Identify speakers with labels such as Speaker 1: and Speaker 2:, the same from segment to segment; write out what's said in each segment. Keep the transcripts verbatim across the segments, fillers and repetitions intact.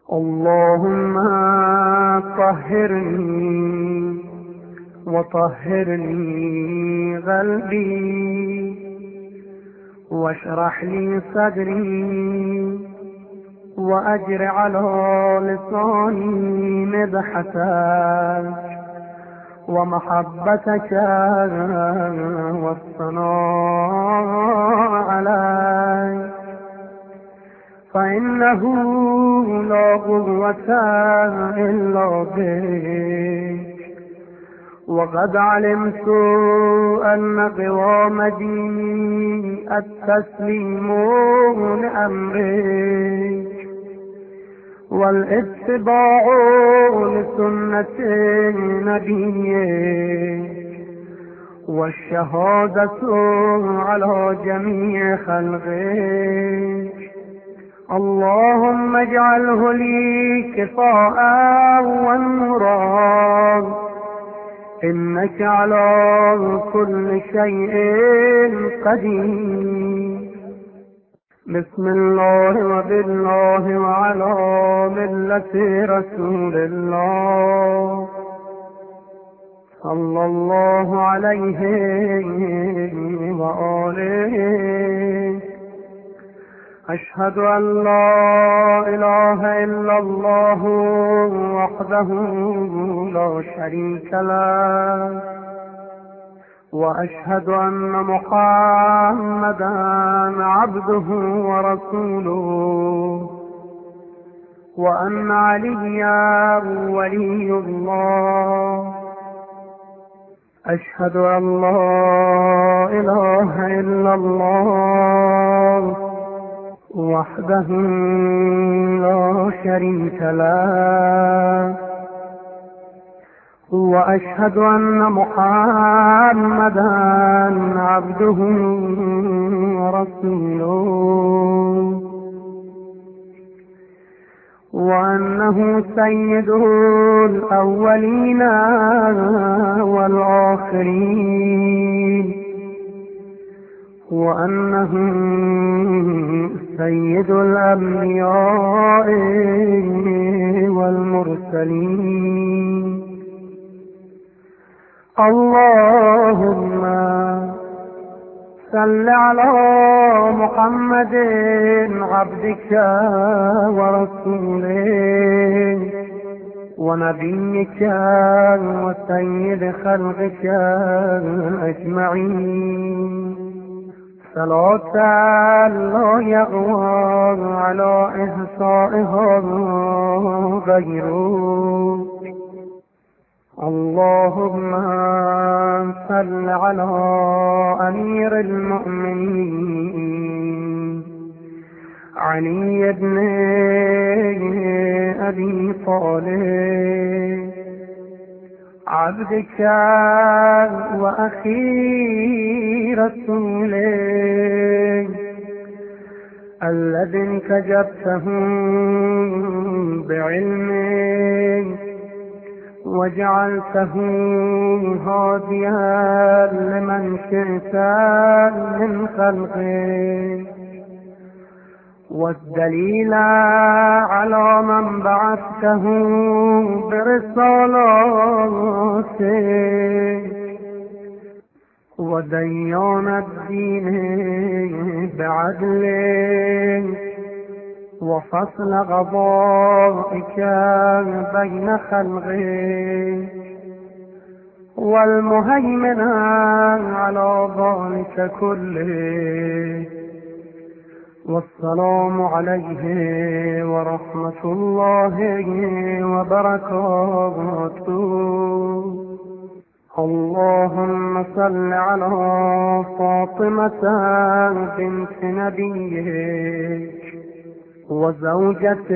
Speaker 1: اللهم طهرني وطهرني قلبي واشرح لي صدري وأجر على لساني مدحتك ومحبتك والثناء عليك، فإنه لا قوة إلا بك. وقد علمت أن قوام ديني التسليم لأمرك والاتباع لسنة نبيك والشهادة على جميع خلقك. اللهم اجعله لي كفاء ونورا، إنك على كل شيء قدير. بسم الله وبالله وعلى ملة رسول الله صلى الله عليه وآله. أشهد أن لا إله إلا الله وحده لا شريك له، وأشهد أن محمدا عبده ورسوله، وأن عليا ولي الله. أشهد أن لا إله إلا الله وحده لا شريك له، وأشهد أن محمدا عبده ورسوله، وأنه سيد الأولين والآخرين، وأنه سيد الأنبياء والمرسلين. اللهم صل على محمد عبدك ورسولك ونبيك وسيد خلقك أجمعين، صلاة لا يغوى على إحصائها غيرك. اللهم صل على أمير المؤمنين علي بن أبي طالب عبدك وأخي رسولك الذي انتجبته بعلمك وجعلته هاديا لمن شئت من خلقك، والدليل على من بعثته برسالاتك، وديان الدين بعدلك، وفصل قضائك بين خلقك، والمهيمن على ذلك كله. والسلام عليه ورحمة الله وبركاته. اللهم صل على فاطمة بنت نبيك وزوجة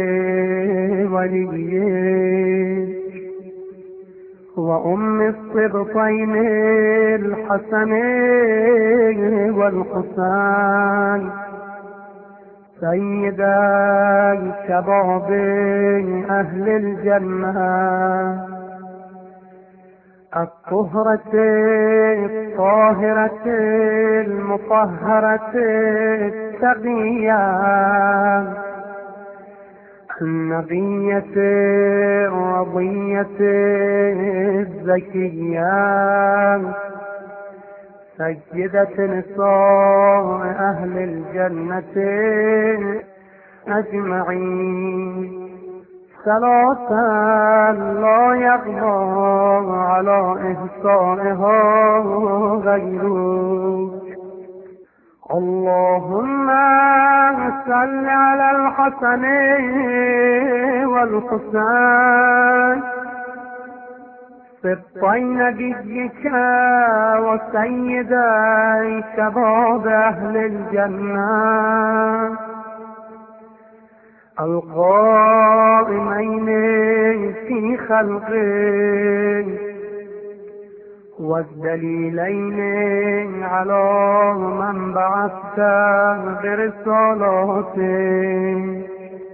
Speaker 1: وليك وأم الصبطين الحسن والحسين سيدا شباب أهل الجنة الطهرة الطاهرة المطهرة التقية النبية الرضية الزكية سيدة نساء أهل الجنة أجمعين، صلاة لا يقضى على إحصائها غيرك. اللهم صل على الحسن والحسين سبطي نبيك وسيدي شباب أهل الجنة القائمين في خلقك والدليلين على من بعثت برسالته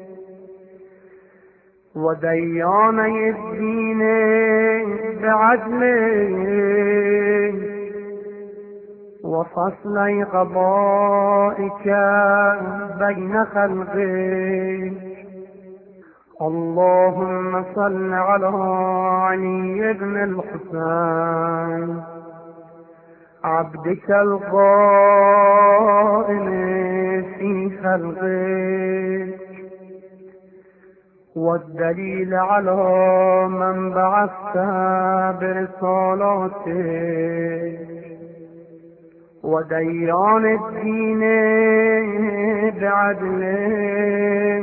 Speaker 1: ودياني الدين بعدله وفصل قضائك بين خلقك. اللهم صل على علي بن الحسين عبدك القائم في خلقك والدليل على من بعثت برسالته وديان الدين بعدله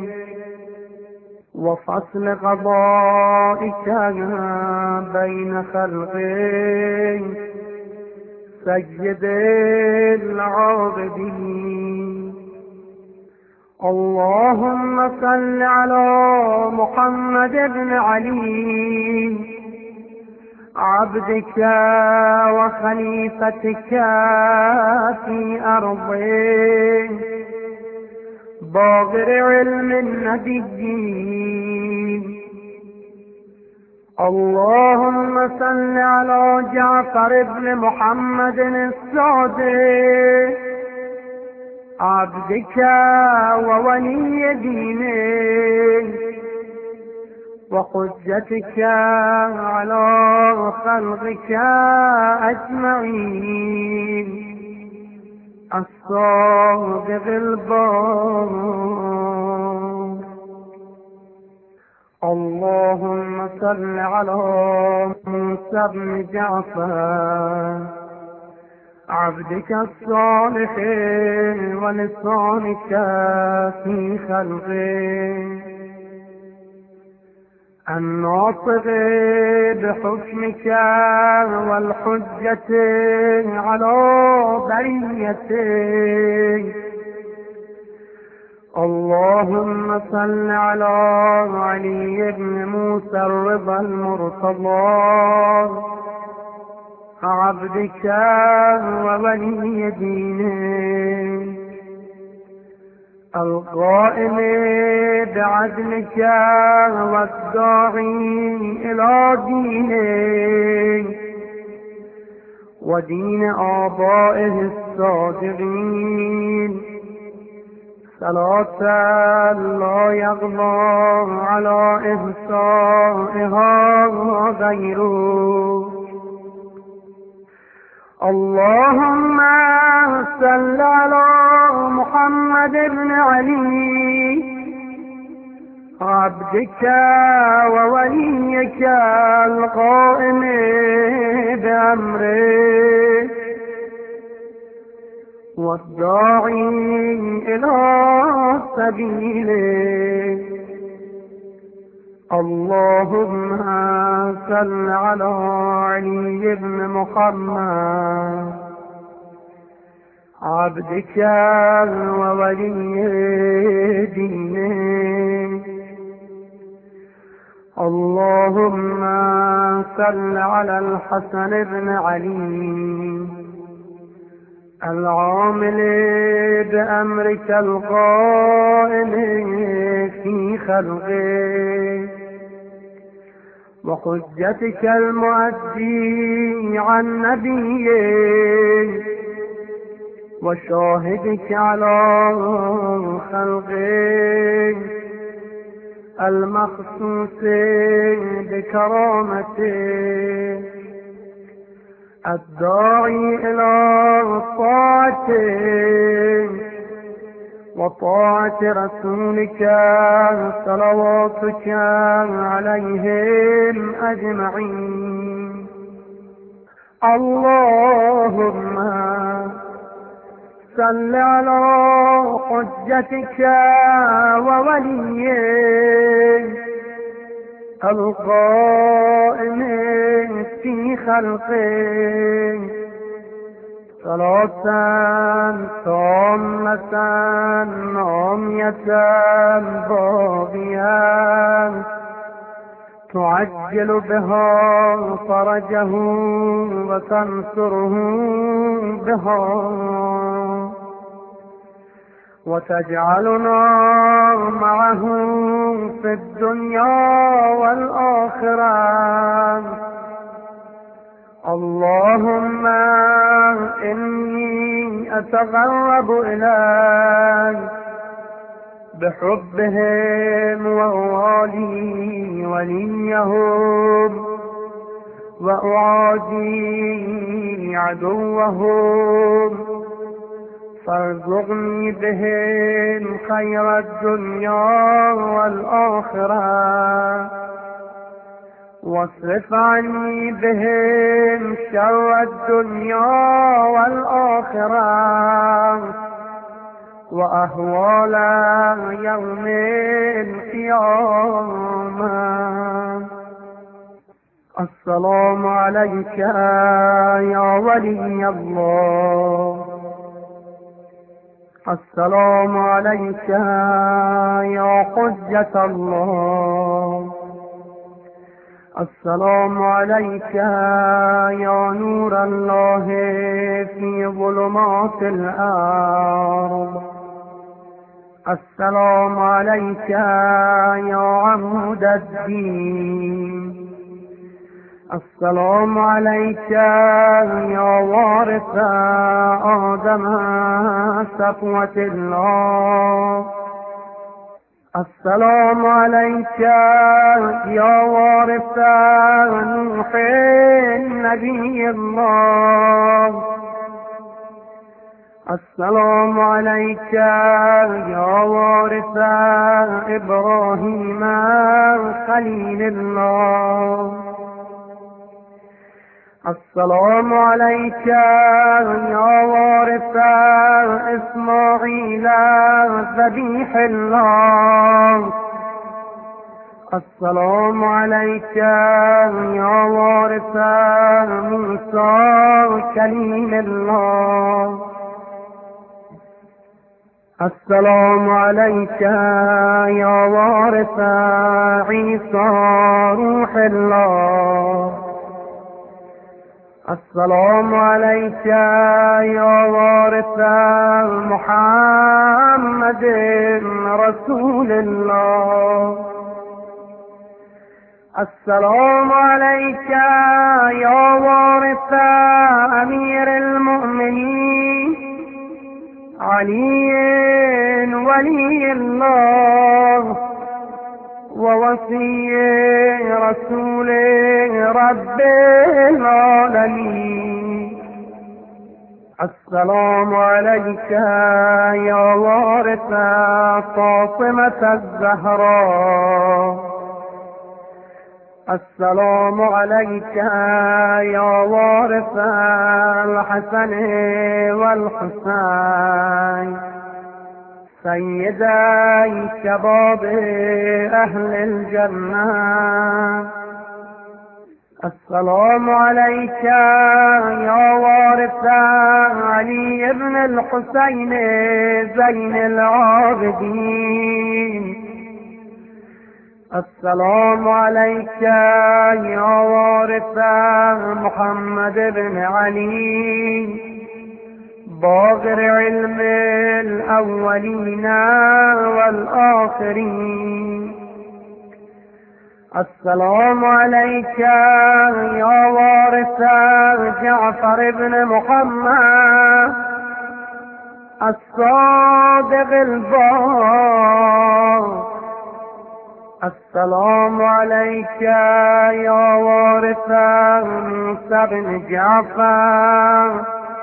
Speaker 1: وفصل قضائك بين خلقك سيد العابدين. اللهم صل على محمد بن علي عبدك وخليفتك في أرضك باغر علم النبيين. اللهم صل على جعفر بن محمد الصادق عبدك وولي دينك وحجتك على خلقك أجمعين الصادق البار. اللهم صل على موسى بن جعفر عبدك الصالح ولسانك في خلقك الناطق بحكمك والحجة على بريتك. اللهم صل على علي بن موسى الرضا المرتضى عبدك وولي دينك القائم بعدلك والداعي إلى دينك ودين آبائه الصادقين صلاة لا يغضى على إحصائها غيرك. اللهم صل على محمد بن علي عبدك ووليك القائم بأمرك والداعي إلى سبيلك. اللهم صل على علي بن محمد عبدك وولي دينك. اللهم صل على الحسن بن علي العامل بأمرك القائم في خلقك وحجتك المؤدي عن نبيك وشاهدك على خلقك المخصوص بكرامته الداعي إلى طاعته وطاعة رسولك صلواتك عليهم أجمعين. اللهم صل على حجتك ووليك القائم في خلقك صلاة تامة عمية باغية تعجل بها فرجه وتنصره بها وتجعلنا معه في الدنيا والآخرة. اللهم إني أتقرب إليك بحبهم وأوالي وليهم وأعادي عدوهم فارزقني بهم خير الدنيا والآخرة واصرف عني بهم شر الدنيا والآخرة وأهوال يوم القيامة. السلام عليك يا ولي الله. السلام عليك يا حجة الله. السلام عليك يا نور الله في ظلمات الأرض. السلام عليك يا عمود الدين. السلام عليك يا وارث آدم صفوة الله. السلام عليك يا وارث نوح نبي الله. السلام عليك يا وارث إبراهيم خليل الله. السلام عليك يا وارث إسماعيل ذبيح الله. السلام عليك يا وارث موسى كليم الله. السلام عليك يا وارث عيسى روح الله. السلام عليك يا وارث محمد رسول الله. السلام عليك يا وارث أمير المؤمنين علي ولي الله ووصي رسول رب العالمين. السلام عليك يا وارث فاطمة الزهراء. السلام عليك يا وارث الحسن والحسين سيدي شباب أهل الجنة. السلام عليك يا وارث علي بن الحسين زين العابدين. السلام عليك يا وارث محمد بن علي باغر علم الأولين والآخرين. السلام عليك يا وارث جعفر بن محمد الصادق البار. السلام عليك يا وارث موسى بن جعفر.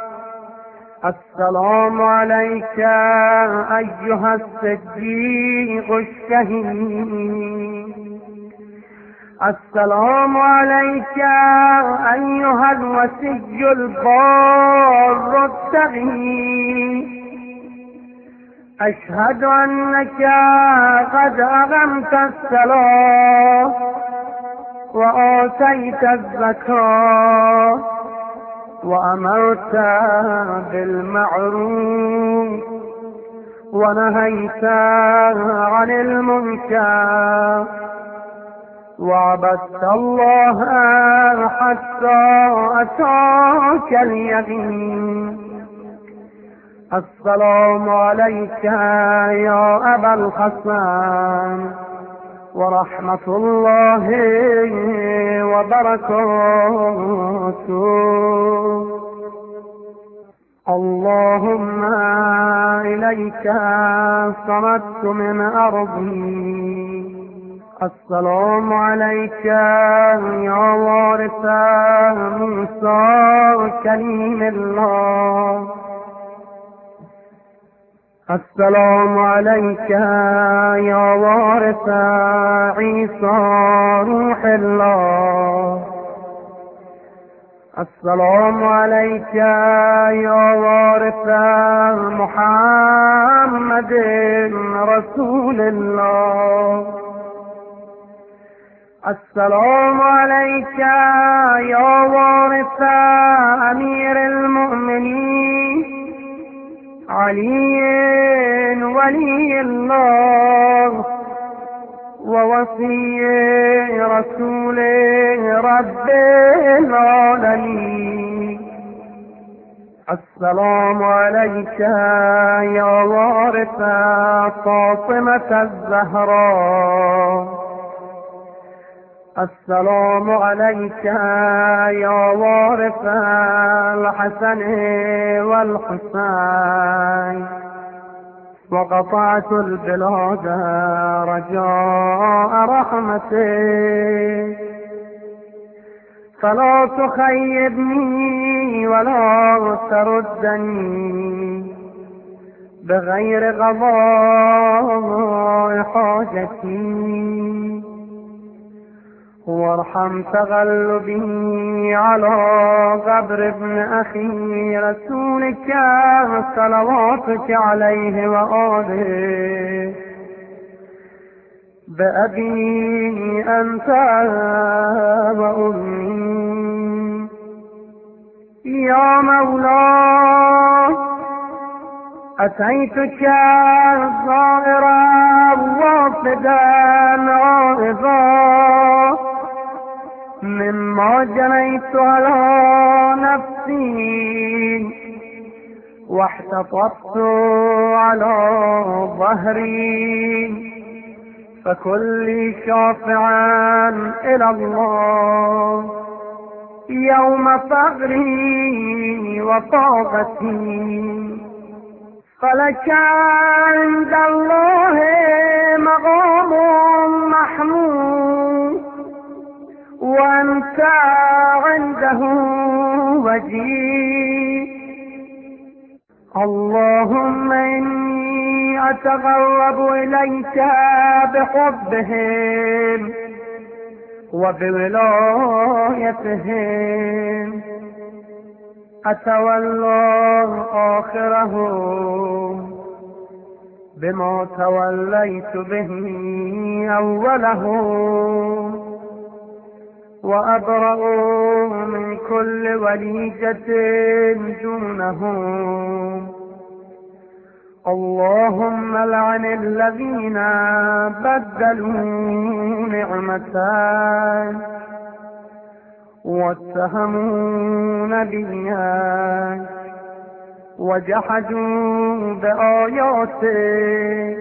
Speaker 1: السلام عليك أيها الصديق الشهيد. السلام عليك أيها الوصي البار التقي. أشهد أنك قد أقمت الصلاة وآتيت الزكاة وأمرت بالمعروف ونهيت عن المنكر وعبدت الله حتى أتاك اليقين. السلام عليك يا أبا الحسن ورحمة الله وبركاته. اللهم إليك صمت من أرضي. السلام عليك يا وارث موسى كليم الله. السلام عليك يا وارث عيسى روح الله. السلام عليك يا وارث محمد رسول الله. السلام عليك يا وارث أمير المؤمنين علي ولي الله ووصي رسول رب العالمين. السلام عليك يا وارث فاطمة الزهراء. السلام عليك يا وارث الحسن والحسين. وقطعت البلاد رجاء رحمتك فلا تخيبني ولا تردني بغير قضاء حاجتي. وارحم تغلبي على قبر ابن أخي رسولك صلواتك عليه وآله. بأبي أنت وأمي يا مولاي. أتيتك زائرا وافدا عائضا مما جنيت على نفسي واحتطبت على ظهري فكل شافعا إلى الله يوم فقري وطاقتي. فلك عند الله مقام محمود وأنت عنده وجيه. اللهم إني أتقرب إليك بحبهم وبولايتهم. أتولى آخرهم بما توليت به أولهم وأبرأ من كل وليجة دونهم. اللهم لعن الذين بدلوا نعمتك واتهموا نبيك وجحدوا بآياتك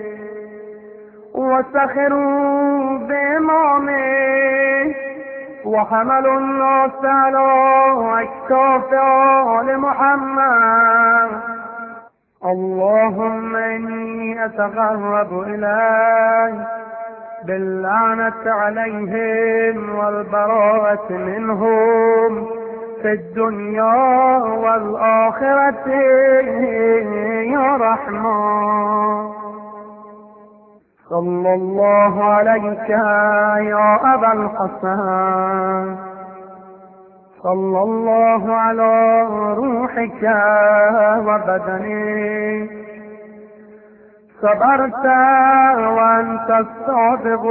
Speaker 1: وسخروا بإمامك وحملوا الناس على أكتاف آل محمد. اللهم إني أتقرب إليك باللعنة عليهم والبراءة منهم في الدنيا والآخرة يا رحمن. صلى الله عليك يا أبا الحسن، صلى الله على روحك وبدنك، صبرت وأنت الصادق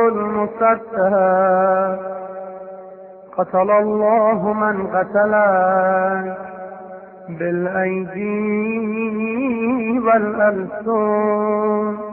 Speaker 1: المصدق، قتل الله من قتلك بالأيدي والألسن.